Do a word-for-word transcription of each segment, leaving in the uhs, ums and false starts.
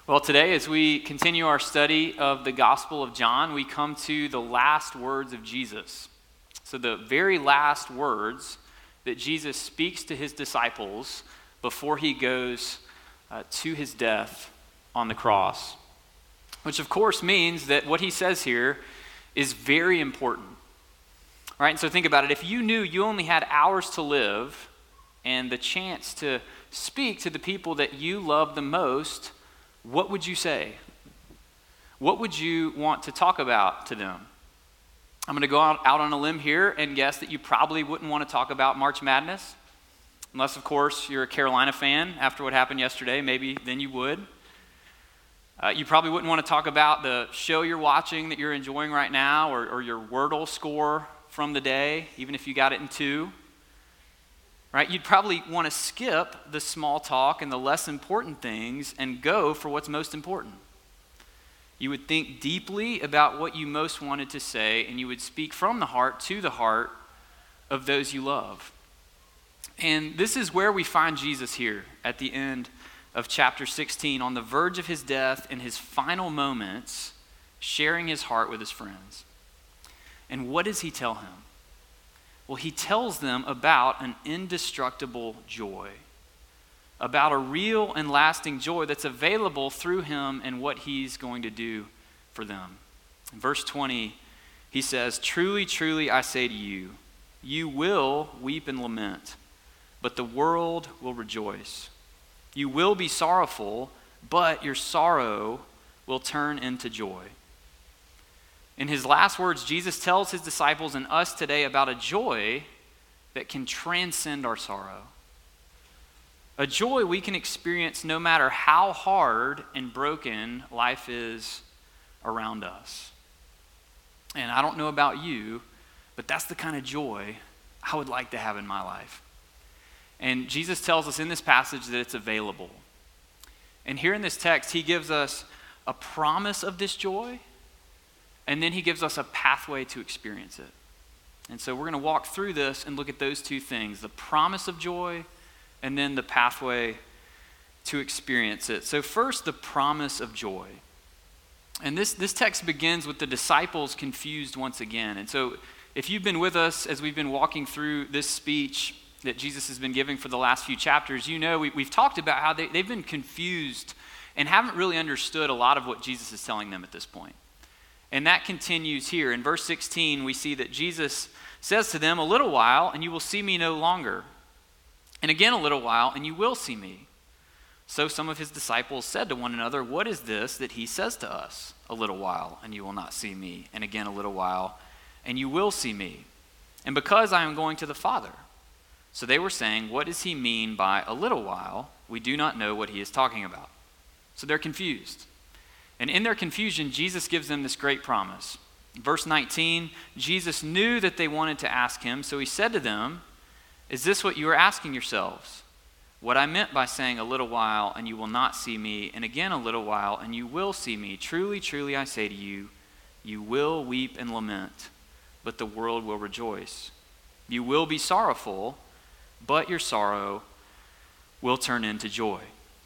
Well, today, as we continue our study of the Gospel of John, we come to the last words of Jesus. So, the very last words that Jesus speaks to his disciples before he goes uh, to his death on the cross. Which, of course, means that what he says here is very important. Right? And so, think about it. If you knew you only had hours to live and the chance to speak to the people that you love the most, what would you say? What would you want to talk about to them? I'm going to go out, out on a limb here and guess that you probably wouldn't want to talk about March Madness. Unless, of course, you're a Carolina fan after what happened yesterday. Maybe then you would. Uh, you probably wouldn't want to talk about the show you're watching that you're enjoying right now, or, or your Wordle score from the day, even if you got it in two. Right? You'd probably want to skip the small talk and the less important things and go for what's most important. You would think deeply about what you most wanted to say, and you would speak from the heart to the heart of those you love. And this is where we find Jesus here at the end of chapter sixteen, on the verge of his death, in his final moments, sharing his heart with his friends. And what does he tell him? Well, he tells them about an indestructible joy, about a real and lasting joy that's available through him and what he's going to do for them. In verse twenty, he says, "Truly, truly, I say to you, you will weep and lament, but the world will rejoice. You will be sorrowful, but your sorrow will turn into joy." In his last words, Jesus tells his disciples and us today about a joy that can transcend our sorrow. A joy we can experience no matter how hard and broken life is around us. And I don't know about you, but that's the kind of joy I would like to have in my life. And Jesus tells us in this passage that it's available. And here in this text, he gives us a promise of this joy, and then he gives us a pathway to experience it. And so we're going to walk through this and look at those two things, the promise of joy and then the pathway to experience it. So first, the promise of joy. And this, this text begins with the disciples confused once again. And so if you've been with us as we've been walking through this speech that Jesus has been giving for the last few chapters, you know we, we've talked about how they, they've been confused and haven't really understood a lot of what Jesus is telling them at this point. And that continues here. In verse sixteen, we see that Jesus says to them, "A little while, and you will see me no longer. And again a little while, and you will see me." So some of his disciples said to one another, "What is this that he says to us? A little while, and you will not see me. And again a little while, and you will see me. And because I am going to the Father." So they were saying, "What does he mean by a little while? We do not know what he is talking about." So they're confused. And in their confusion, Jesus gives them this great promise. Verse nineteen, Jesus knew that they wanted to ask him, so he said to them, "Is this what you are asking yourselves? What I meant by saying a little while and you will not see me, and again a little while and you will see me. Truly, truly, I say to you, you will weep and lament, but the world will rejoice. You will be sorrowful, but your sorrow will turn into joy."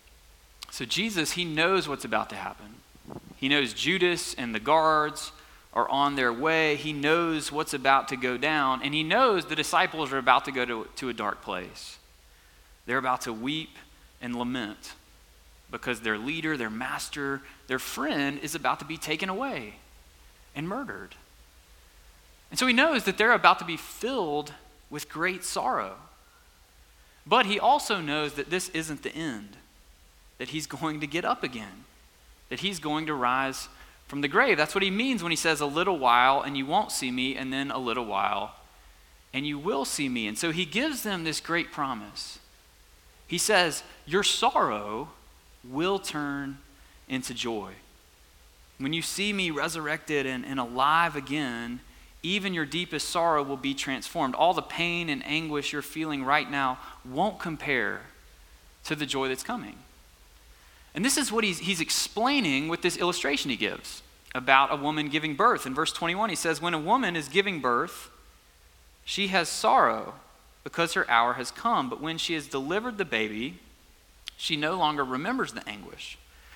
So Jesus, he knows what's about to happen. He knows Judas and the guards are on their way. He knows what's about to go down, and he knows the disciples are about to go to, to a dark place. They're about to weep and lament because their leader, their master, their friend is about to be taken away and murdered. And so he knows that they're about to be filled with great sorrow. But he also knows that this isn't the end, that he's going to get up again, that he's going to rise from the grave. That's what he means when he says a little while and you won't see me, and then a little while and you will see me. And so he gives them this great promise. He says, your sorrow will turn into joy. When you see me resurrected and, and alive again, even your deepest sorrow will be transformed. All the pain and anguish you're feeling right now won't compare to the joy that's coming. And this is what he's, he's explaining with this illustration he gives about a woman giving birth. In verse twenty-one, he says, when a woman is giving birth, she has sorrow because her hour has come. But when she has delivered the baby, she no longer remembers the anguish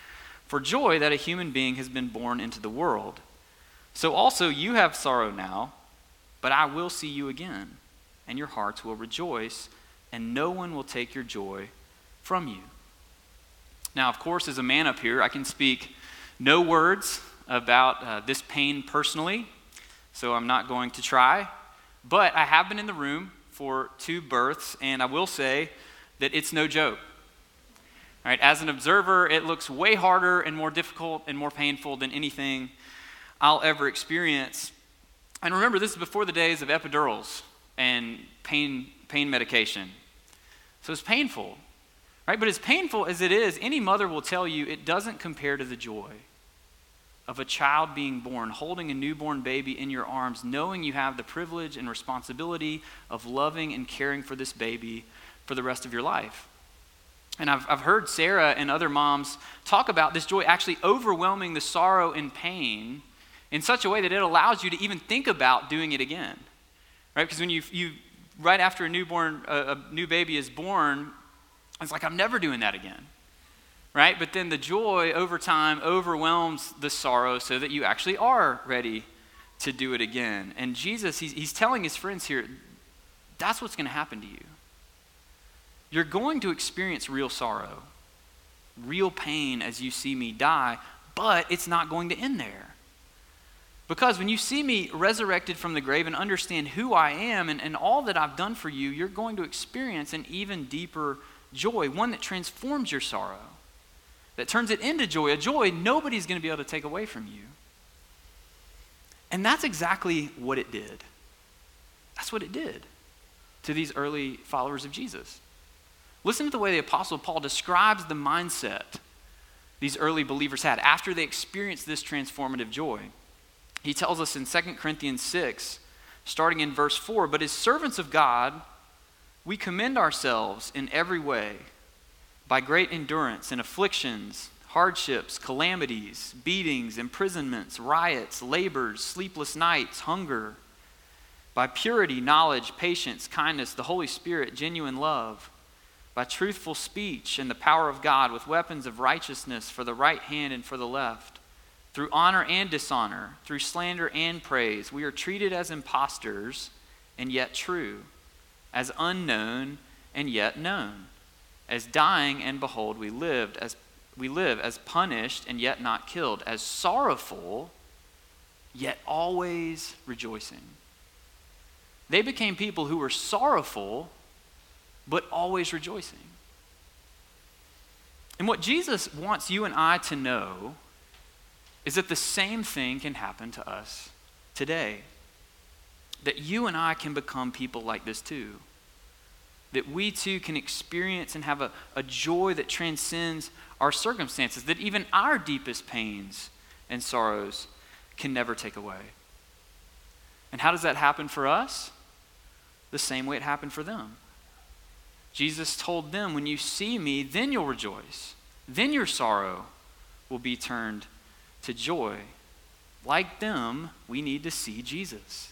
for joy that a human being has been born into the world. So also you have sorrow now, but I will see you again, and your hearts will rejoice, and no one will take your joy from you." Now, of course, as a man up here, I can speak no words about uh, this pain personally, so I'm not going to try. But I have been in the room for two births, and I will say that it's no joke. All right, as an observer, it looks way harder and more difficult and more painful than anything I'll ever experience. And remember, this is before the days of epidurals and pain pain medication. So it's painful, right? But as painful as it is, any mother will tell you it doesn't compare to the joy of a child being born, holding a newborn baby in your arms, knowing you have the privilege and responsibility of loving and caring for this baby for the rest of your life. And I've, I've heard Sarah and other moms talk about this joy actually overwhelming the sorrow and pain in such a way that it allows you to even think about doing it again, right? Because when you, you right after a newborn, a, a new baby is born, it's like, I'm never doing that again, right? But then the joy over time overwhelms the sorrow so that you actually are ready to do it again. And Jesus, he's, he's telling his friends here, that's what's going to happen to you. You're going to experience real sorrow, real pain as you see me die, but it's not going to end there. Because when you see me resurrected from the grave and understand who I am and, and all that I've done for you, you're going to experience an even deeper joy, one that transforms your sorrow, that turns it into joy, a joy nobody's going to be able to take away from you. And that's exactly what it did. That's what it did to these early followers of Jesus. Listen to the way the Apostle Paul describes the mindset these early believers had after they experienced this transformative joy. He tells us in Second Corinthians six, starting in verse four, "But as servants of God, we commend ourselves in every way by great endurance in afflictions, hardships, calamities, beatings, imprisonments, riots, labors, sleepless nights, hunger, by purity, knowledge, patience, kindness, the Holy Spirit, genuine love, by truthful speech and the power of God with weapons of righteousness for the right hand and for the left, through honor and dishonor, through slander and praise. We are treated as impostors and yet true, as unknown and yet known, as dying and behold we lived, as we live, as punished and yet not killed, as sorrowful yet always rejoicing." They became people who were sorrowful but always rejoicing. And what Jesus wants you and I to know is that the same thing can happen to us today. That you and I can become people like this too. That we too can experience and have a, a joy that transcends our circumstances, that even our deepest pains and sorrows can never take away. And how does that happen for us? The same way it happened for them. Jesus told them, when you see me, then you'll rejoice. Then your sorrow will be turned to joy. Like them, we need to see Jesus.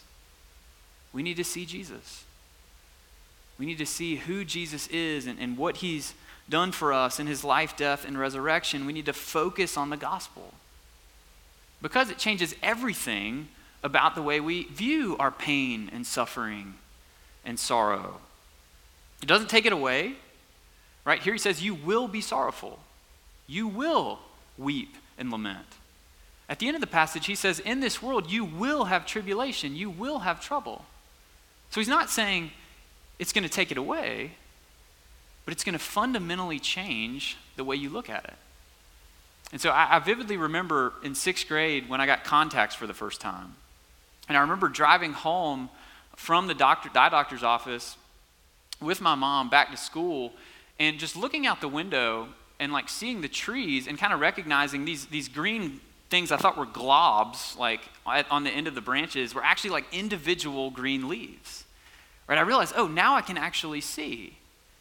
We need to see Jesus. We need to see who Jesus is and, and what he's done for us in his life, death, and resurrection. We need to focus on the gospel because it changes everything about the way we view our pain and suffering and sorrow. It doesn't take it away, right? Here he says, you will be sorrowful. You will weep and lament. At the end of the passage, he says, in this world, you will have tribulation. You will have trouble. So he's not saying it's going to take it away, but it's going to fundamentally change the way you look at it. And so I, I vividly remember in sixth grade when I got contacts for the first time. And I remember driving home from the doctor, eye doctor's office with my mom back to school and just looking out the window and like seeing the trees and kind of recognizing these, these green things I thought were globs, like on the end of the branches, were actually like individual green leaves. Right? I realized, oh, now I can actually see.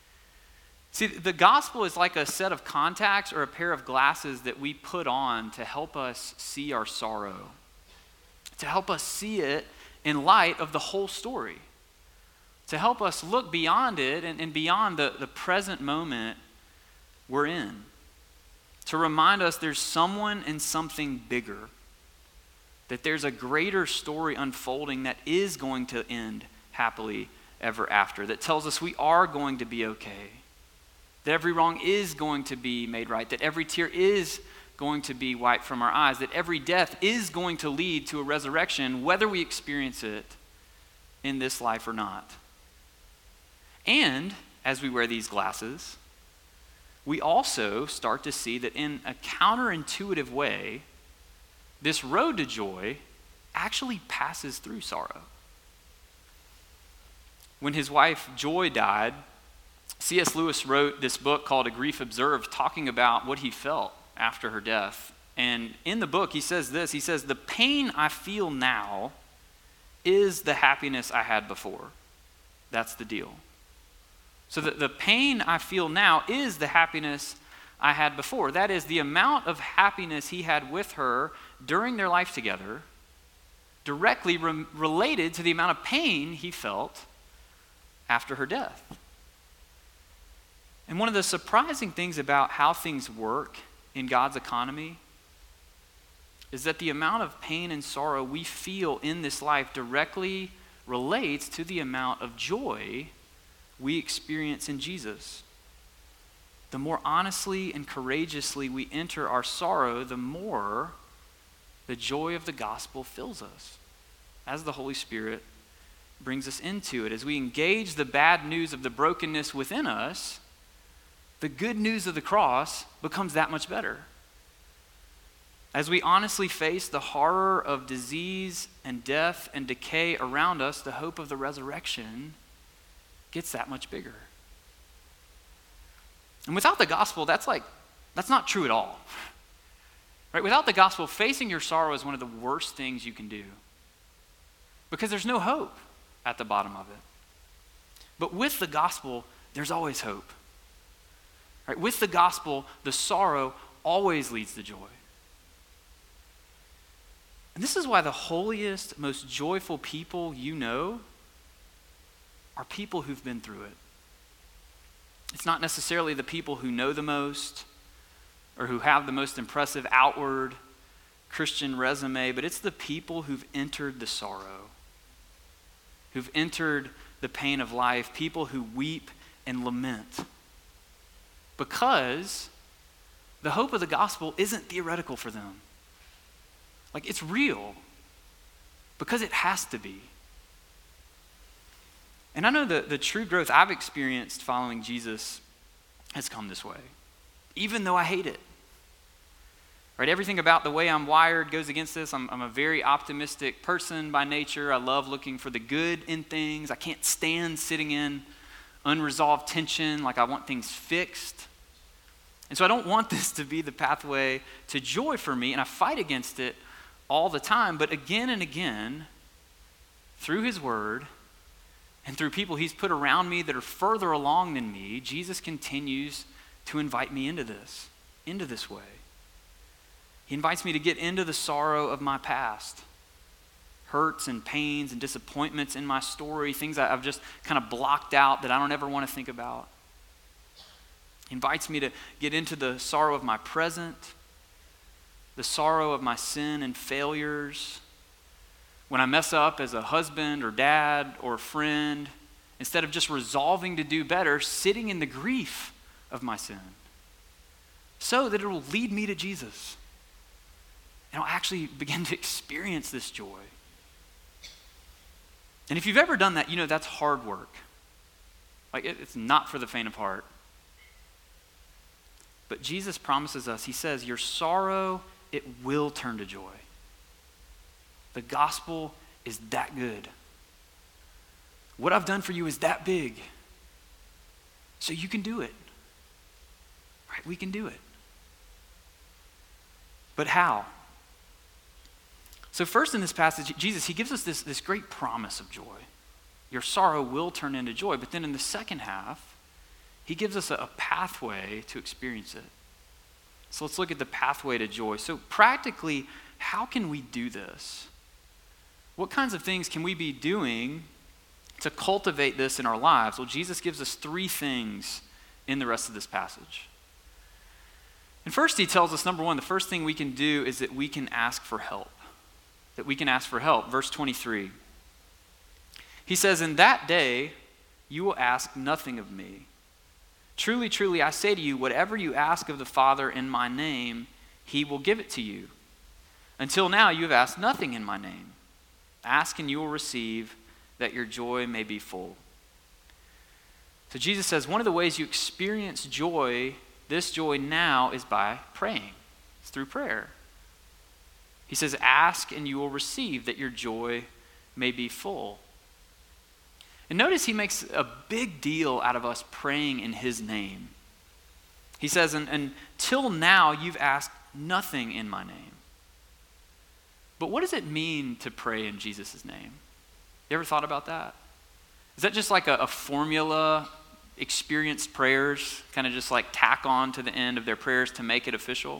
See, the gospel is like a set of contacts or a pair of glasses that we put on to help us see our sorrow, to help us see it in light of the whole story, to help us look beyond it and, and beyond the, the present moment we're in. to remind us there's someone and something bigger, that there's a greater story unfolding that is going to end happily ever after, that tells us we are going to be okay, that every wrong is going to be made right, that every tear is going to be wiped from our eyes, that every death is going to lead to a resurrection, whether we experience it in this life or not. And as we wear these glasses, we also start to see that in a counterintuitive way, this road to joy actually passes through sorrow. When his wife Joy died, C S Lewis wrote this book called A Grief Observed, talking about what he felt after her death. And in the book, he says this, he says, "The pain I feel now is the happiness I had before." That's the deal. So the, the pain I feel now is the happiness I had before. That is, the amount of happiness he had with her during their life together directly re- related to the amount of pain he felt after her death. And one of the surprising things about how things work in God's economy is that the amount of pain and sorrow we feel in this life directly relates to the amount of joy we experience in Jesus. The more honestly and courageously we enter our sorrow, the more the joy of the gospel fills us as the Holy Spirit brings us into it. As we engage the bad news of the brokenness within us, the good news of the cross becomes that much better. As we honestly face the horror of disease and death and decay around us, the hope of the resurrection gets that much bigger. And without the gospel, that's like, that's not true at all. Right? Without the gospel, facing your sorrow is one of the worst things you can do, because there's no hope at the bottom of it. But with the gospel, there's always hope. Right? With the gospel, the sorrow always leads to joy. And this is why the holiest, most joyful people you know are people who've been through it. It's not necessarily the people who know the most or who have the most impressive outward Christian resume, but it's the people who've entered the sorrow, who've entered the pain of life, people who weep and lament. Because the hope of the gospel isn't theoretical for them. Like, it's real, because it has to be. And I know the, the true growth I've experienced following Jesus has come this way, even though I hate it. Right? Everything about the way I'm wired goes against this. I'm, I'm a very optimistic person by nature. I love looking for the good in things. I can't stand sitting in unresolved tension, like I want things fixed. And so I don't want this to be the pathway to joy for me, and I fight against it all the time. But again and again, through his word and through people he's put around me that are further along than me, Jesus continues to invite me into this, into this way. He invites me to get into the sorrow of my past, hurts and pains and disappointments in my story, things I've just kind of blocked out that I don't ever want to think about. He invites me to get into the sorrow of my present, the sorrow of my sin and failures. When I mess up as a husband or dad or a friend, instead of just resolving to do better, sitting in the grief of my sin, so that it will lead me to Jesus. And I'll actually begin to experience this joy. And if you've ever done that, you know that's hard work. Like, it, it's not for the faint of heart. But Jesus promises us, he says, your sorrow, it will turn to joy. The gospel is that good. What I've done for you is that big. So you can do it. Right? We can do it. But how? So first in this passage, Jesus, he gives us this, this great promise of joy. Your sorrow will turn into joy. But then in the second half, he gives us a, a pathway to experience it. So let's look at the pathway to joy. So practically, how can we do this? What kinds of things can we be doing to cultivate this in our lives? Well, Jesus gives us three things in the rest of this passage. And first he tells us, number one, the first thing we can do is that we can ask for help. That we can ask for help. Verse twenty-three. He says, "In that day you will ask nothing of me. Truly, truly, I say to you, whatever you ask of the Father in my name, he will give it to you. Until now you have asked nothing in my name. Ask and you will receive, that your joy may be full." So Jesus says one of the ways you experience joy, this joy now, is by praying. It's through prayer. He says, ask and you will receive, that your joy may be full. And notice he makes a big deal out of us praying in his name. He says, and, until now you've asked nothing in my name. But what does it mean to pray in Jesus' name? You ever thought about that? Is that just like a, a formula, experienced prayers, kind of just like tack on to the end of their prayers to make it official?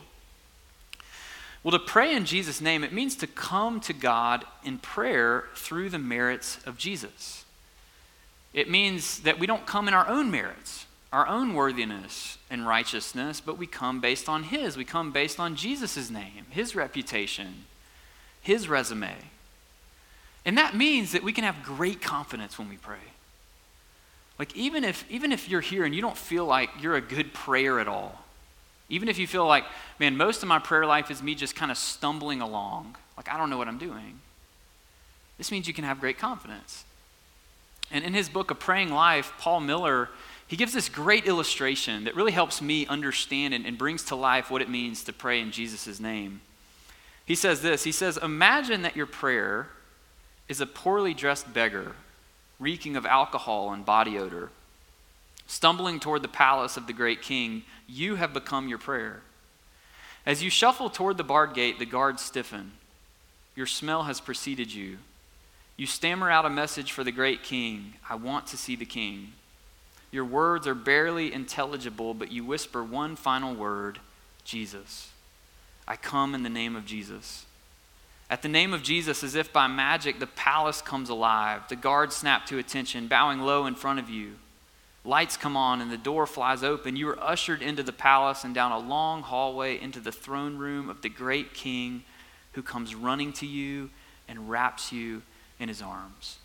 Well, to pray in Jesus' name, it means to come to God in prayer through the merits of Jesus. It means that we don't come in our own merits, our own worthiness and righteousness, but we come based on his. We come based on Jesus' name, his reputation, his resume. And that means that we can have great confidence when we pray. Like even if even if you're here and you don't feel like you're a good prayer at all, even if you feel like, man, most of my prayer life is me just kind of stumbling along, like I don't know what I'm doing, this means you can have great confidence. And in his book, A Praying Life, Paul Miller, he gives this great illustration that really helps me understand and, and brings to life what it means to pray in Jesus' name. He says this, he says, imagine that your prayer is a poorly dressed beggar, reeking of alcohol and body odor. Stumbling toward the palace of the great king, you have become your prayer. As you shuffle toward the barred gate, the guards stiffen. Your smell has preceded you. You stammer out a message for the great king. I want to see the king. Your words are barely intelligible, but you whisper one final word, Jesus. I come in the name of Jesus. At the name of Jesus, as if by magic, the palace comes alive. The guards snap to attention, bowing low in front of you. Lights come on and the door flies open. You are ushered into the palace and down a long hallway into the throne room of the great king, who comes running to you and wraps you in his arms.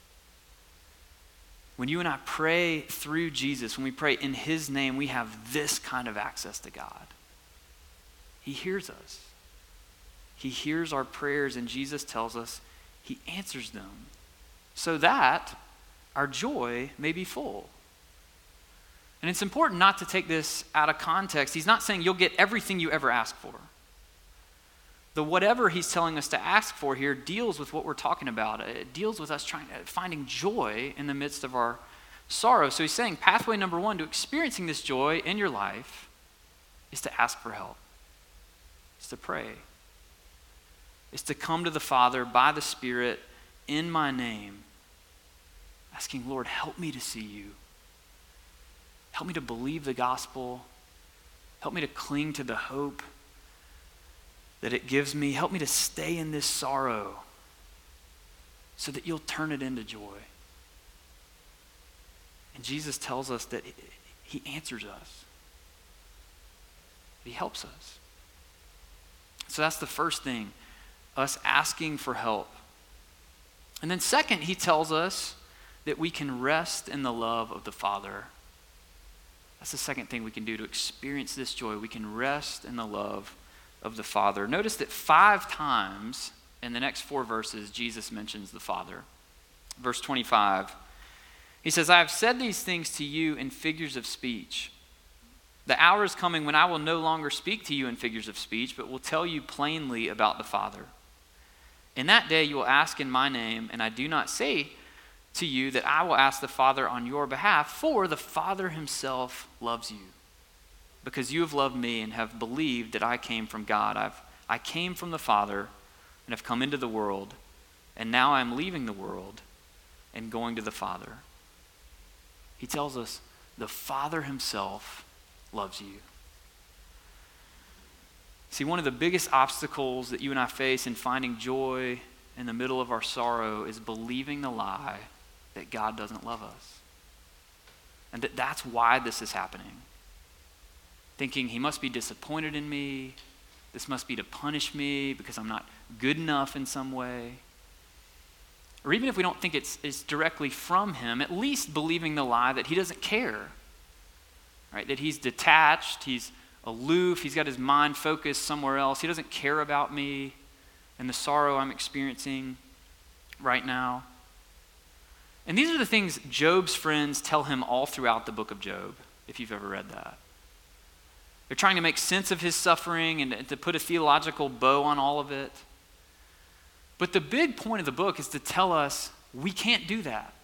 When you and I pray through Jesus, when we pray in his name, we have this kind of access to God. He hears us. He hears our prayers, and Jesus tells us he answers them so that our joy may be full. And it's important not to take this out of context. He's not saying you'll get everything you ever ask for. The whatever he's telling us to ask for here deals with what we're talking about. It deals with us trying finding joy in the midst of our sorrow. So he's saying pathway number one to experiencing this joy in your life is to ask for help. It's to pray. It's to come to the Father by the Spirit in my name, asking, Lord, help me to see you. Help me to believe the gospel. Help me to cling to the hope that it gives me. Help me to stay in this sorrow so that you'll turn it into joy. And Jesus tells us that he answers us. He helps us. So that's the first thing, us asking for help. And then second, he tells us that we can rest in the love of the Father. That's the second thing we can do to experience this joy. We can rest in the love of the Father. Notice that five times in the next four verses, Jesus mentions the Father. Verse twenty-five, he says, I have said these things to you in figures of speech. The hour is coming when I will no longer speak to you in figures of speech, but will tell you plainly about the Father. In that day you will ask in my name, and I do not say to you that I will ask the Father on your behalf, for the Father himself loves you, because you have loved me and have believed that I came from God. I've, I came from the Father and have come into the world, and now I am leaving the world and going to the Father. He tells us the Father himself loves you. See, one of the biggest obstacles that you and I face in finding joy in the middle of our sorrow is believing the lie that God doesn't love us. And that that's why this is happening. thinking he must be disappointed in me. This must be to punish me because I'm not good enough in some way. Or even if we don't think it's, it's directly from him, at least believing the lie that he doesn't care, right? That he's detached, he's aloof, he's got his mind focused somewhere else. He doesn't care about me and the sorrow I'm experiencing right now. And these are the things Job's friends tell him all throughout the book of Job, if you've ever read that. They're trying to make sense of his suffering and to put a theological bow on all of it. But the big point of the book is to tell us we can't do that.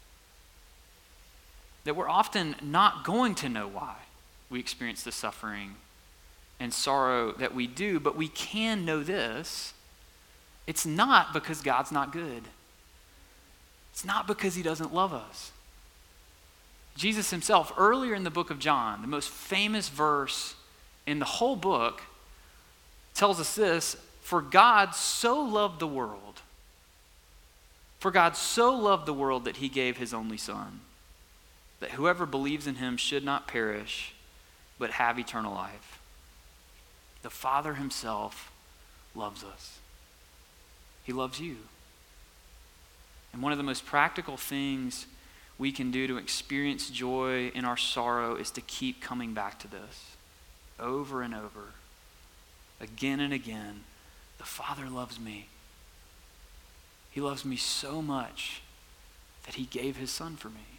That we're often not going to know why we experience the suffering and sorrow that we do, but we can know this. It's not because God's not good. It's not because he doesn't love us. Jesus himself, earlier in the book of John, the most famous verse in the whole book, tells us this: for God so loved the world, for God so loved the world that he gave his only son, that whoever believes in him should not perish, but have eternal life. The Father himself loves us. He loves you. And one of the most practical things we can do to experience joy in our sorrow is to keep coming back to this over and over, again and again. The Father loves me. He loves me so much that he gave his son for me.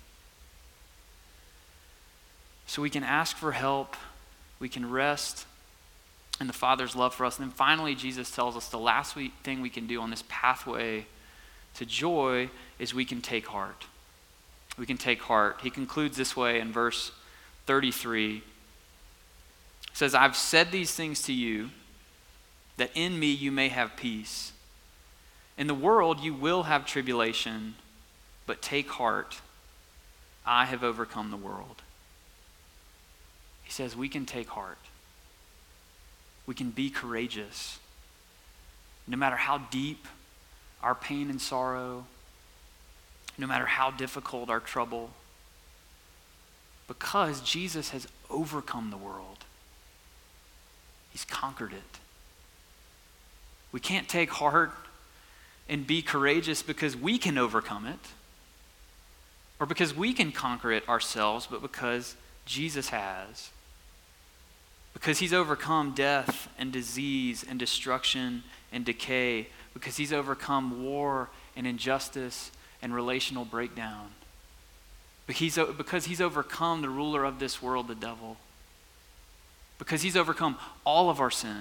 So we can ask for help. We can rest in the Father's love for us. And then finally, Jesus tells us the last thing we can do on this pathway to joy is we can take heart. We can take heart. He concludes this way in verse thirty-three. He says, I've said these things to you, that in me you may have peace. In the world you will have tribulation, but take heart. I have overcome the world. He says we can take heart. We can be courageous. No matter how deep our pain and sorrow, no matter how difficult our trouble, because Jesus has overcome the world. He's conquered it. We can't take heart and be courageous because we can overcome it or because we can conquer it ourselves, but because Jesus has. Because he's overcome death and disease and destruction and decay, because he's overcome war and injustice and relational breakdown. But he's, because he's overcome the ruler of this world, the devil. Because he's overcome all of our sin.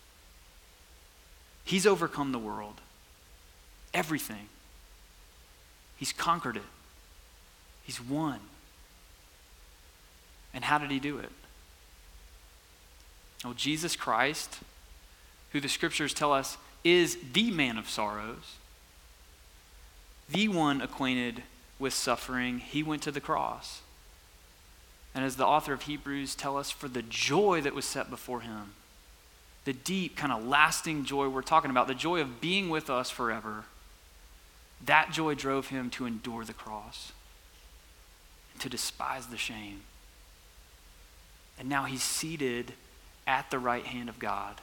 He's overcome the world. Everything. He's conquered it. He's won. And how did he do it? Well, Jesus Christ, who the scriptures tell us is the man of sorrows, the one acquainted with suffering, he went to the cross. And as the author of Hebrews tell us, for the joy that was set before him, the deep kind of lasting joy we're talking about, the joy of being with us forever, that joy drove him to endure the cross, to despise the shame. And now he's seated at the right hand of God.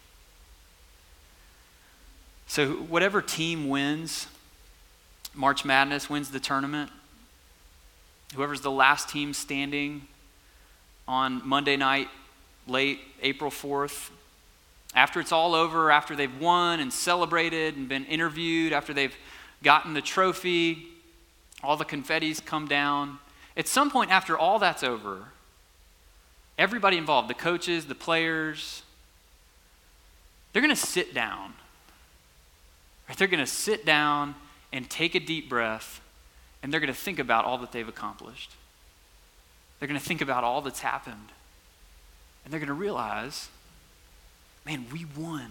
So whatever team wins March Madness, wins the tournament, whoever's the last team standing on Monday night, late April fourth, after it's all over, after they've won and celebrated and been interviewed, after they've gotten the trophy, all the confetti's come down. At some point after all that's over, everybody involved, the coaches, the players, they're going to sit down. Right? They're going to sit down and take a deep breath, and they're going to think about all that they've accomplished. They're going to think about all that's happened. And they're going to realize, man, we won.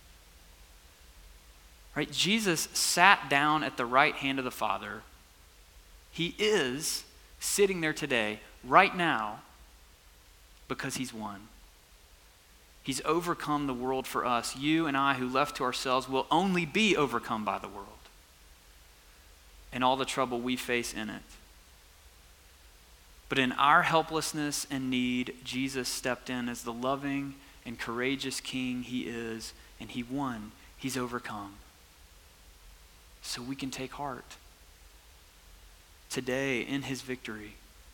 Right? Jesus sat down at the right hand of the Father. He is sitting there today, right now, because he's won. He's overcome the world for us. You and I, who left to ourselves, will only be overcome by the world and all the trouble we face in it. But in our helplessness and need, Jesus stepped in as the loving and courageous king he is, and he won. He's overcome. So we can take heart today in his victory.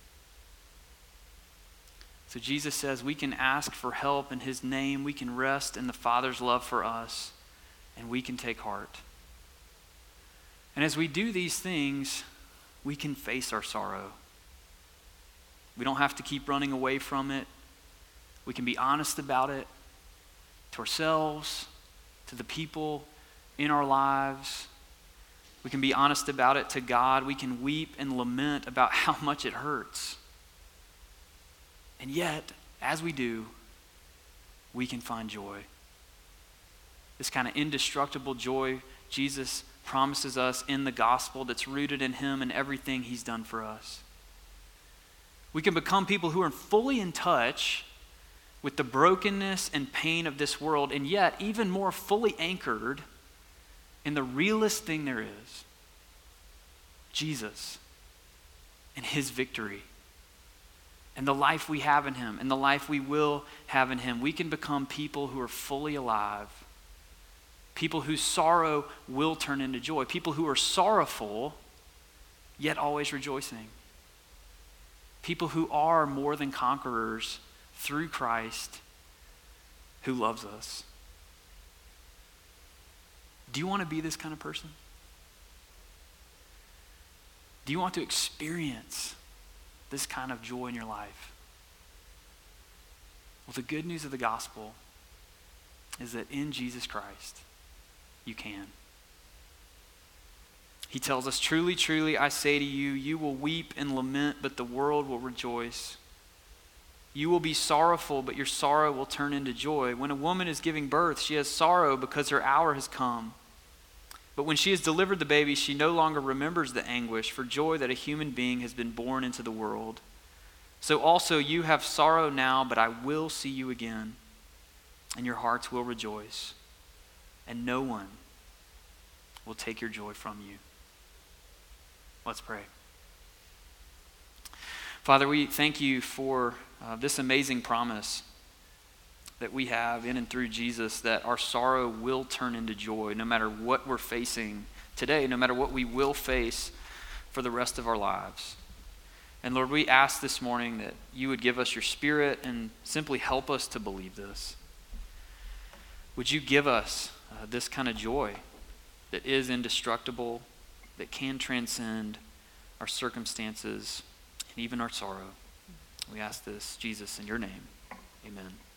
So Jesus says we can ask for help in his name. We can rest in the Father's love for us, and we can take heart. And as we do these things, we can face our sorrow. We don't have to keep running away from it. We can be honest about it to ourselves, to the people in our lives. We can be honest about it to God. We can weep and lament about how much it hurts. And yet, as we do, we can find joy. This kind of indestructible joy Jesus promises us in the gospel that's rooted in him and everything he's done for us. We can become people who are fully in touch with the brokenness and pain of this world, and yet even more fully anchored in the realest thing there is, Jesus and his victory and the life we have in him and the life we will have in him. We can become people who are fully alive, people whose sorrow will turn into joy, people who are sorrowful yet always rejoicing, people who are more than conquerors through Christ who loves us. Do you want to be this kind of person? Do you want to experience this kind of joy in your life? Well, the good news of the gospel is that in Jesus Christ, you can. He tells us, truly, truly, I say to you, you will weep and lament, but the world will rejoice. You will be sorrowful, but your sorrow will turn into joy. When a woman is giving birth, she has sorrow because her hour has come. But when she has delivered the baby, she no longer remembers the anguish for joy that a human being has been born into the world. So also you have sorrow now, but I will see you again, and your hearts will rejoice, and no one will take your joy from you. Let's pray. Father, we thank you for uh, this amazing promise that we have in and through Jesus, that our sorrow will turn into joy no matter what we're facing today, no matter what we will face for the rest of our lives. And Lord, we ask this morning that you would give us your Spirit and simply help us to believe this. Would you give us uh, this kind of joy that is indestructible, that can transcend our circumstances and even our sorrow? We ask this, Jesus, in your name. Amen.